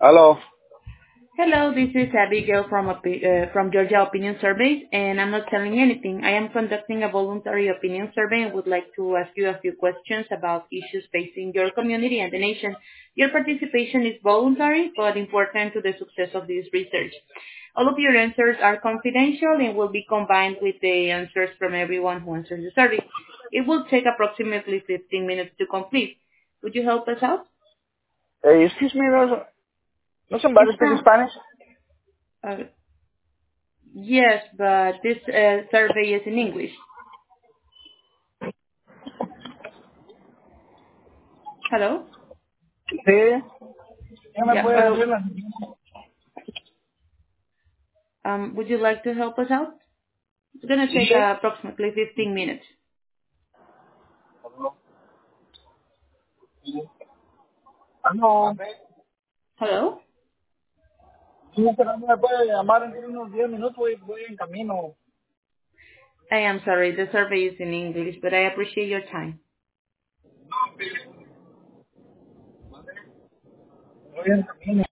Aló. Hello, this is Abigail from Georgia Opinion Surveys, and I'm not telling anything. I am conducting a voluntary opinion survey and would like to ask you a few questions about issues facing your community and the nation. Your participation is voluntary but important to the success of this research. All of your answers are confidential and will be combined with the answers from everyone who answers the survey. It will take approximately 15 minutes to complete. Would you help us out? Excuse me, no somebody It's speak Spanish? uh, Yes, but this survey is in English. Hello? Sí. ¿Qué me Yeah. puede decir Would you like to help us out? It's going to take Sí. approximately 15 minutes. No. Hello? Sí, pero no me puede llamar en unos 10 minutos, voy en camino. I am sorry, the survey is in English, but I appreciate your time. Voy en camino.